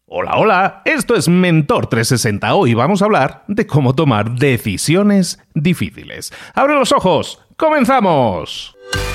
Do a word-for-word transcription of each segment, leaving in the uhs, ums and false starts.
Hola, hola, esto es Mentor trescientos sesenta. Hoy vamos a hablar de cómo tomar decisiones difíciles. ¡Abre los ojos! ¡Comenzamos!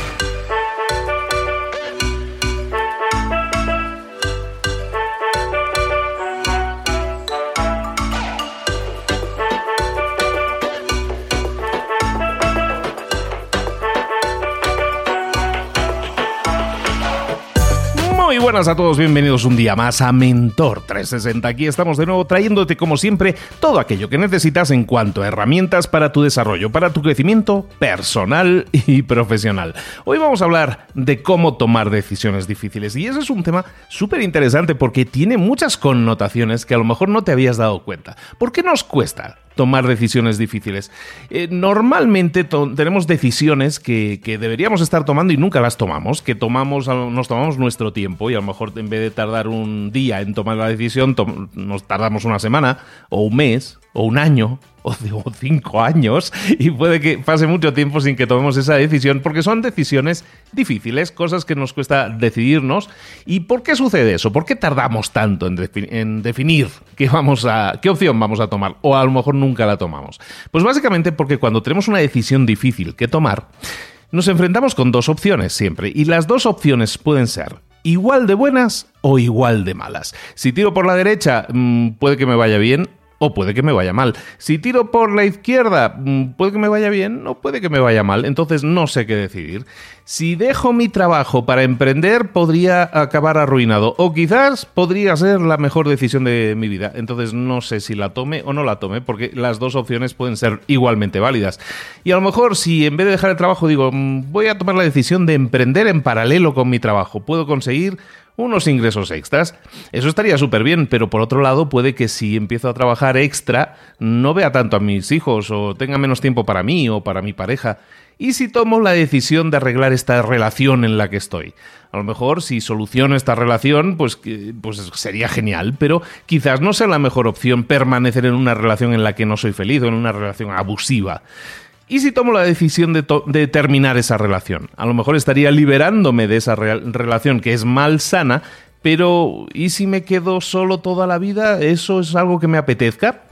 Muy buenas a todos, bienvenidos un día más a Mentor trescientos sesenta. Aquí estamos de nuevo trayéndote, como siempre, todo aquello que necesitas en cuanto a herramientas para tu desarrollo, para tu crecimiento personal y profesional. Hoy vamos a hablar de cómo tomar decisiones difíciles, y ese es un tema súper interesante porque tiene muchas connotaciones que a lo mejor no te habías dado cuenta. ¿Por qué nos cuesta tomar decisiones difíciles? Eh, normalmente to- tenemos decisiones que, que deberíamos estar tomando y nunca las tomamos, que tomamos, nos tomamos nuestro tiempo y a lo mejor en vez de tardar un día en tomar la decisión, to- nos tardamos una semana o un mes o un año o cinco años, y puede que pase mucho tiempo sin que tomemos esa decisión porque son decisiones difíciles, cosas que nos cuesta decidirnos. ¿Y por qué sucede eso? ¿Por qué tardamos tanto en, defi- en definir qué, vamos a, qué opción vamos a tomar? O a lo mejor nunca la tomamos. Pues básicamente porque cuando tenemos una decisión difícil que tomar, nos enfrentamos con dos opciones siempre, y las dos opciones pueden ser igual de buenas o igual de malas. Si tiro por la derecha, mmm, puede que me vaya bien, o puede que me vaya mal. Si tiro por la izquierda, puede que me vaya bien o puede que me vaya mal. Entonces no sé qué decidir. Si dejo mi trabajo para emprender, podría acabar arruinado. O quizás podría ser la mejor decisión de mi vida. Entonces no sé si la tome o no la tome, porque las dos opciones pueden ser igualmente válidas. Y a lo mejor si en vez de dejar el trabajo digo, voy a tomar la decisión de emprender en paralelo con mi trabajo, puedo conseguir unos ingresos extras. Eso estaría súper bien, pero por otro lado puede que si empiezo a trabajar extra no vea tanto a mis hijos o tenga menos tiempo para mí o para mi pareja. ¿Y si tomo la decisión de arreglar esta relación en la que estoy? A lo mejor si soluciono esta relación, pues, pues sería genial, pero quizás no sea la mejor opción permanecer en una relación en la que no soy feliz o en una relación abusiva. ¿Y si tomo la decisión de, to- de terminar esa relación? A lo mejor estaría liberándome de esa re- relación que es malsana, pero ¿y si me quedo solo toda la vida? ¿Eso es algo que me apetezca?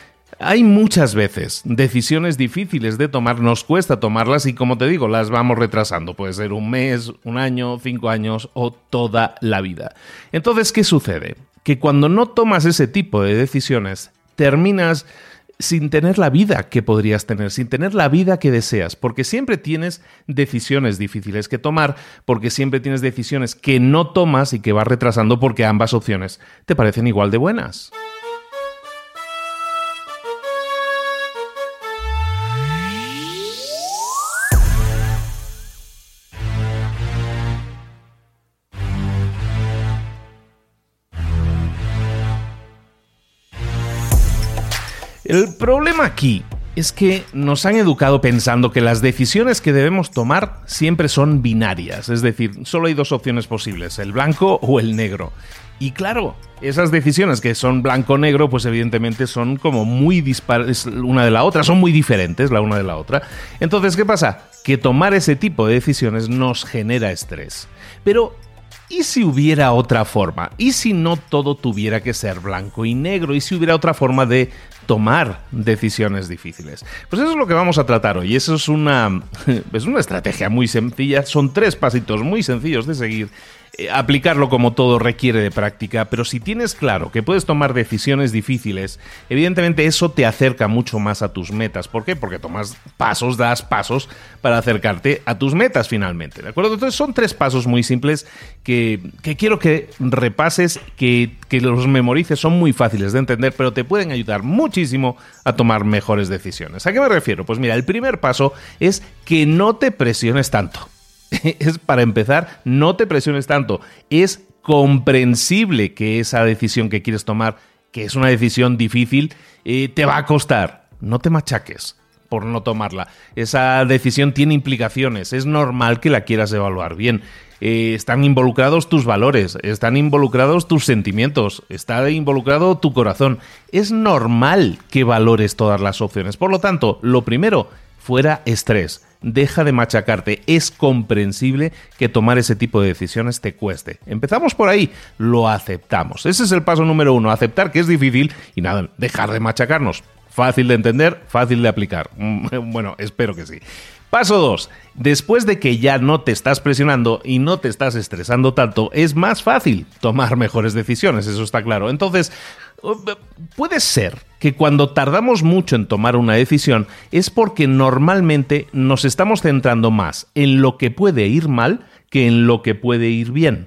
Hay muchas veces decisiones difíciles de tomar, nos cuesta tomarlas y, como te digo, las vamos retrasando. Puede ser un mes, un año, cinco años o toda la vida. Entonces, ¿qué sucede? Que cuando no tomas ese tipo de decisiones, terminas sin tener la vida que podrías tener, sin tener la vida que deseas, porque siempre tienes decisiones difíciles que tomar, porque siempre tienes decisiones que no tomas y que vas retrasando porque ambas opciones te parecen igual de buenas. El problema aquí es que nos han educado pensando que las decisiones que debemos tomar siempre son binarias, es decir, solo hay dos opciones posibles, el blanco o el negro. Y claro, esas decisiones que son blanco-negro, pues evidentemente son como muy dispares una de la otra, son muy diferentes la una de la otra. Entonces, ¿qué pasa? Que tomar ese tipo de decisiones nos genera estrés. Pero ¿y si hubiera otra forma? ¿Y si no todo tuviera que ser blanco y negro? ¿Y si hubiera otra forma de tomar decisiones difíciles? Pues eso es lo que vamos a tratar hoy. Eso es una, es una estrategia muy sencilla. Son tres pasitos muy sencillos de seguir. Eh, aplicarlo como todo requiere de práctica, pero si tienes claro que puedes tomar decisiones difíciles, evidentemente eso te acerca mucho más a tus metas. ¿Por qué? Porque tomas pasos, das pasos para acercarte a tus metas finalmente, ¿de acuerdo? Entonces son tres pasos muy simples que, que quiero que repases, que, que los memorices, son muy fáciles de entender, pero te pueden ayudar muchísimo a tomar mejores decisiones. ¿A qué me refiero? Pues mira, el primer paso es que no te presiones tanto. Es, para empezar, no te presiones tanto. Es comprensible que esa decisión que quieres tomar, que es una decisión difícil, eh, te va a costar. No te machaques por no tomarla. Esa decisión tiene implicaciones. Es normal que la quieras evaluar bien. Eh, están involucrados tus valores, están involucrados tus sentimientos, está involucrado tu corazón. Es normal que valores todas las opciones. Por lo tanto, lo primero, fuera estrés. deja de machacarte. Es comprensible que tomar ese tipo de decisiones te cueste. Empezamos por ahí, lo aceptamos. Ese es el paso número uno, aceptar que es difícil y nada, dejar de machacarnos. Fácil de entender, fácil de aplicar. Bueno, espero que sí. Paso dos. Después de que ya no te estás presionando y no te estás estresando tanto, es más fácil tomar mejores decisiones, eso está claro. Entonces, puede ser que cuando tardamos mucho en tomar una decisión es porque normalmente nos estamos centrando más en lo que puede ir mal que en lo que puede ir bien.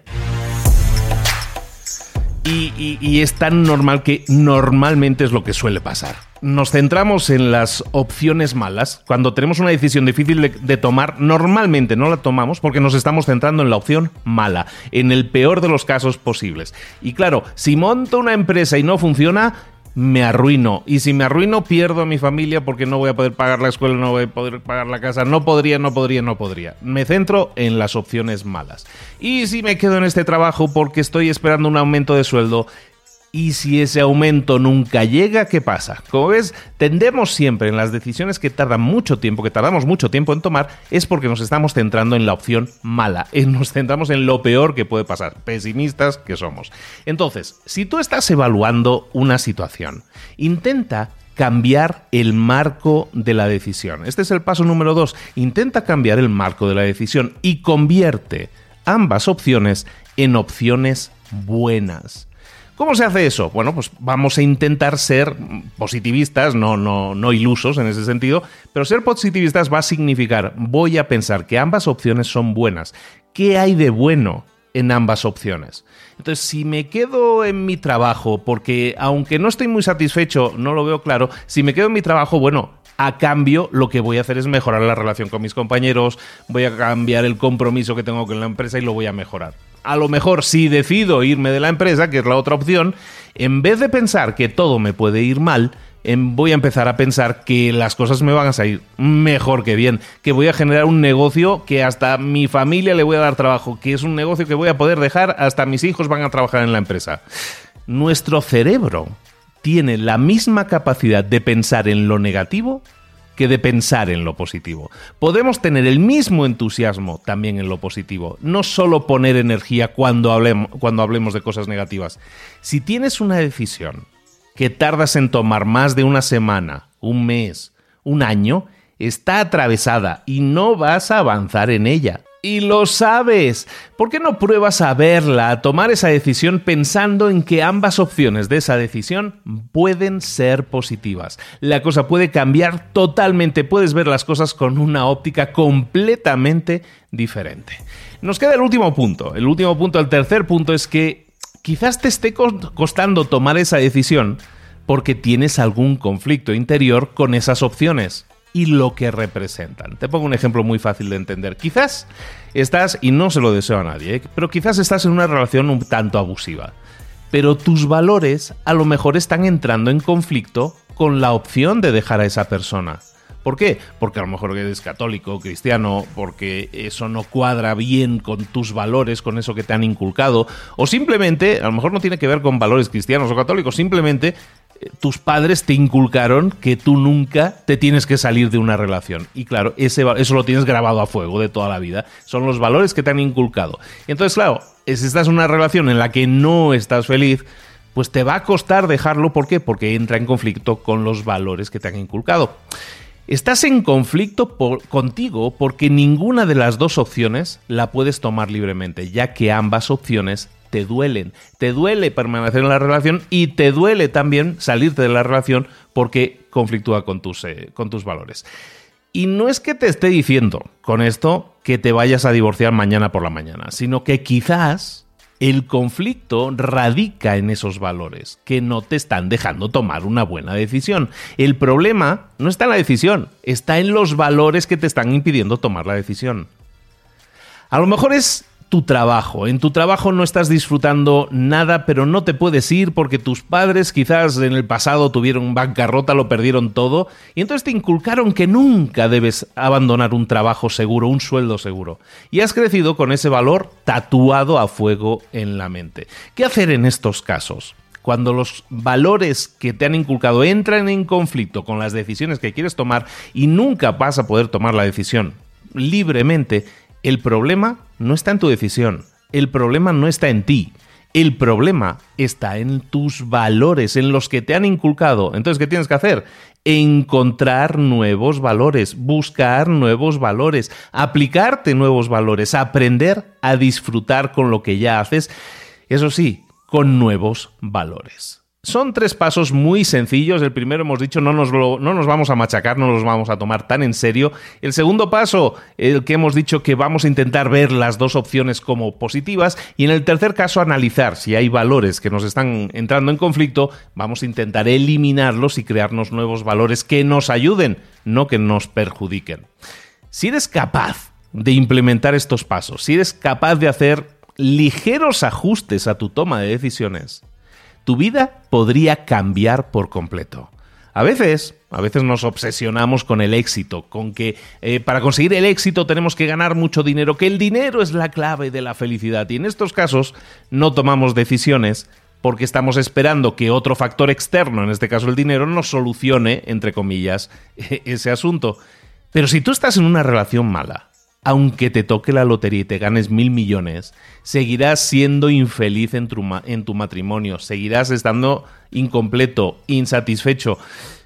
Y, y, y es tan normal que normalmente es lo que suele pasar. Nos centramos en las opciones malas. Cuando tenemos una decisión difícil de, de tomar, normalmente no la tomamos porque nos estamos centrando en la opción mala, en el peor de los casos posibles. Y claro, si monto una empresa y no funciona, me arruino. Y si me arruino, pierdo a mi familia porque no voy a poder pagar la escuela, no voy a poder pagar la casa. No podría, no podría, no podría. Me centro en las opciones malas. Y si me quedo en este trabajo porque estoy esperando un aumento de sueldo, y si ese aumento nunca llega, ¿qué pasa? Como ves, tendemos siempre en las decisiones que tardan mucho tiempo, que tardamos mucho tiempo en tomar, es porque nos estamos centrando en la opción mala, nos centramos en lo peor que puede pasar, pesimistas que somos. Entonces, si tú estás evaluando una situación, intenta cambiar el marco de la decisión. Este es el paso número dos. Intenta cambiar el marco de la decisión y convierte ambas opciones en opciones buenas. ¿Cómo se hace eso? Bueno, pues vamos a intentar ser positivistas, no, no, no ilusos en ese sentido, pero ser positivistas va a significar, voy a pensar que ambas opciones son buenas. ¿Qué hay de bueno en ambas opciones? Entonces, si me quedo en mi trabajo, porque aunque no estoy muy satisfecho, no lo veo claro, si me quedo en mi trabajo, bueno, a cambio lo que voy a hacer es mejorar la relación con mis compañeros, voy a cambiar el compromiso que tengo con la empresa y lo voy a mejorar. A lo mejor si decido irme de la empresa, que es la otra opción, en vez de pensar que todo me puede ir mal, voy a empezar a pensar que las cosas me van a salir mejor que bien, que voy a generar un negocio que hasta a mi familia le voy a dar trabajo, que es un negocio que voy a poder dejar, hasta mis hijos van a trabajar en la empresa. Nuestro cerebro tiene la misma capacidad de pensar en lo negativo que de pensar en lo positivo. Podemos tener el mismo entusiasmo también en lo positivo, no solo poner energía cuando hablemos, cuando hablemos de cosas negativas. Si tienes una decisión que tardas en tomar más de una semana, un mes, un año, está atravesada y no vas a avanzar en ella. Y lo sabes. ¿Por qué no pruebas a verla, a tomar esa decisión pensando en que ambas opciones de esa decisión pueden ser positivas? La cosa puede cambiar totalmente. Puedes ver las cosas con una óptica completamente diferente. Nos queda el último punto. El último punto, el tercer punto, es que quizás te esté costando tomar esa decisión porque tienes algún conflicto interior con esas opciones y lo que representan. Te pongo un ejemplo muy fácil de entender. Quizás estás, y no se lo deseo a nadie, ¿eh? pero quizás estás en una relación un tanto abusiva, pero tus valores a lo mejor están entrando en conflicto con la opción de dejar a esa persona. ¿Por qué? Porque a lo mejor eres católico, cristiano, porque eso no cuadra bien con tus valores, con eso que te han inculcado, o simplemente, a lo mejor no tiene que ver con valores cristianos o católicos, simplemente tus padres te inculcaron que tú nunca te tienes que salir de una relación. Y claro, ese, eso lo tienes grabado a fuego de toda la vida. Son los valores que te han inculcado. Y entonces, claro, si estás en una relación en la que no estás feliz, pues te va a costar dejarlo. ¿Por qué? Porque entra en conflicto con los valores que te han inculcado. Estás en conflicto por, contigo porque ninguna de las dos opciones la puedes tomar libremente, ya que ambas opciones te duelen. Te duele permanecer en la relación y te duele también salirte de la relación porque conflictúa con tus, eh, con tus valores. Y no es que te esté diciendo con esto que te vayas a divorciar mañana por la mañana, sino que quizás el conflicto radica en esos valores que no te están dejando tomar una buena decisión. El problema no está en la decisión, está en los valores que te están impidiendo tomar la decisión. A lo mejor es tu trabajo. En tu trabajo no estás disfrutando nada, pero no te puedes ir porque tus padres quizás en el pasado tuvieron bancarrota, lo perdieron todo, y entonces te inculcaron que nunca debes abandonar un trabajo seguro, un sueldo seguro. Y has crecido con ese valor tatuado a fuego en la mente. ¿Qué hacer en estos casos? Cuando los valores que te han inculcado entran en conflicto con las decisiones que quieres tomar y nunca vas a poder tomar la decisión libremente, el problema no está en tu decisión, el problema no está en ti. El problema está en tus valores, en los que te han inculcado. Entonces, ¿qué tienes que hacer? Encontrar nuevos valores, buscar nuevos valores, aplicarte nuevos valores, aprender a disfrutar con lo que ya haces, eso sí, con nuevos valores. Son tres pasos muy sencillos. El primero hemos dicho, no nos, lo, no nos vamos a machacar, no nos vamos a tomar tan en serio. El segundo paso, el que hemos dicho que vamos a intentar ver las dos opciones como positivas. Y en el tercer caso, analizar si hay valores que nos están entrando en conflicto. Vamos a intentar eliminarlos y crearnos nuevos valores que nos ayuden, no que nos perjudiquen. Si eres capaz de implementar estos pasos, si eres capaz de hacer ligeros ajustes a tu toma de decisiones, tu vida podría cambiar por completo. A veces, a veces nos obsesionamos con el éxito, con que eh, para conseguir el éxito tenemos que ganar mucho dinero, que el dinero es la clave de la felicidad. Y en estos casos no tomamos decisiones porque estamos esperando que otro factor externo, en este caso el dinero, nos solucione, entre comillas, ese asunto. Pero si tú estás en una relación mala, aunque te toque la lotería y te ganes mil millones, seguirás siendo infeliz en tu, ma- en tu matrimonio, seguirás estando incompleto, insatisfecho.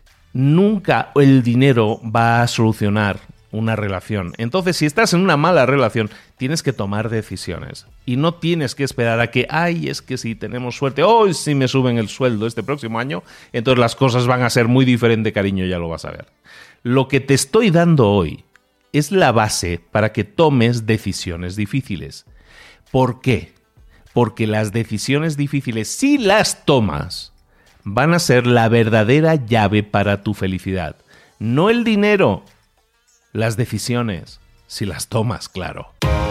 Nunca el dinero va a solucionar una relación. Entonces, si estás en una mala relación, tienes que tomar decisiones. Y no tienes que esperar a que, ay, es que si tenemos suerte, hoy si me suben el sueldo este próximo año, entonces las cosas van a ser muy diferentes, cariño, ya lo vas a ver. Lo que te estoy dando hoy es la base para que tomes decisiones difíciles. ¿Por qué? Porque las decisiones difíciles, si las tomas, van a ser la verdadera llave para tu felicidad. No el dinero, las decisiones, si las tomas, claro.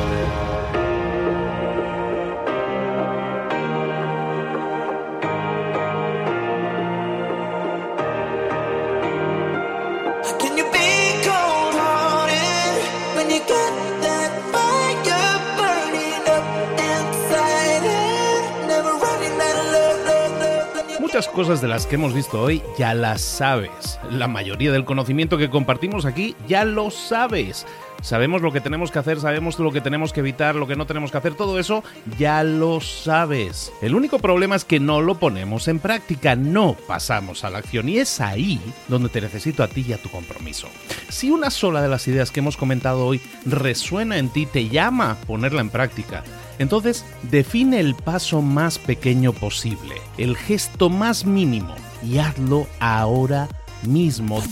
Muchas cosas de las que hemos visto hoy ya las sabes. La mayoría del conocimiento que compartimos aquí ya lo sabes. Sabemos lo que tenemos que hacer, sabemos lo que tenemos que evitar, lo que no tenemos que hacer, todo eso ya lo sabes. El único problema es que no lo ponemos en práctica, no pasamos a la acción y es ahí donde te necesito a ti y a tu compromiso. Si una sola de las ideas que hemos comentado hoy resuena en ti, te llama a ponerla en práctica, entonces define el paso más pequeño posible, el gesto más mínimo y hazlo ahora mismo.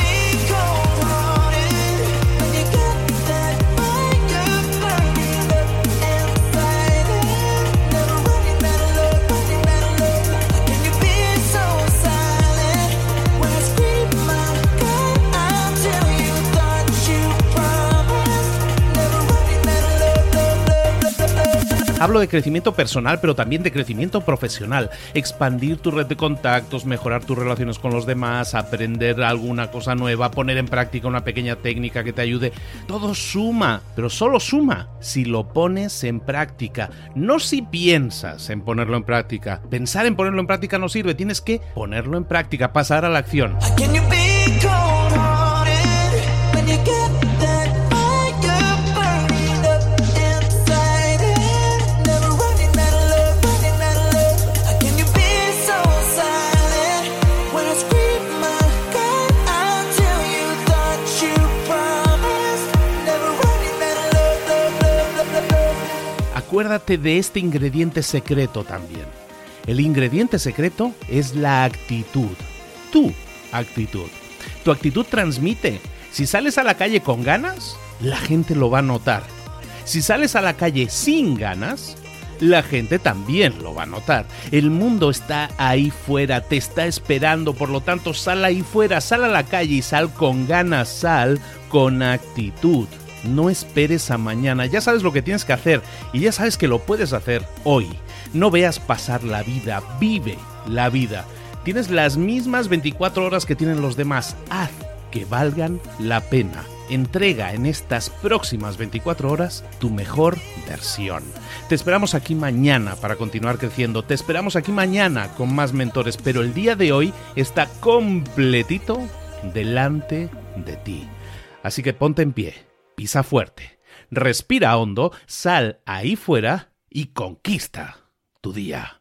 Hablo de crecimiento personal, pero también de crecimiento profesional. Expandir tu red de contactos, mejorar tus relaciones con los demás, aprender alguna cosa nueva, poner en práctica una pequeña técnica que te ayude. Todo suma, pero solo suma si lo pones en práctica. No si piensas en ponerlo en práctica. Pensar en ponerlo en práctica no sirve. Tienes que ponerlo en práctica, pasar a la acción. Acuérdate de este ingrediente secreto también. El ingrediente secreto es la actitud. Tu actitud. Tu actitud transmite. Si sales a la calle con ganas, la gente lo va a notar. Si sales a la calle sin ganas, la gente también lo va a notar. El mundo está ahí fuera, te está esperando, por lo tanto sal ahí fuera, sal a la calle y sal con ganas, sal con actitud. No esperes a mañana, ya sabes lo que tienes que hacer y ya sabes que lo puedes hacer hoy. No veas pasar la vida, vive la vida. Tienes las mismas veinticuatro horas que tienen los demás, haz que valgan la pena. Entrega en estas próximas veinticuatro horas tu mejor versión. Te esperamos aquí mañana para continuar creciendo, te esperamos aquí mañana con más mentores, pero el día de hoy está completito delante de ti. Así que ponte en pie. pisa fuerte. Respira hondo, sal ahí fuera y conquista tu día.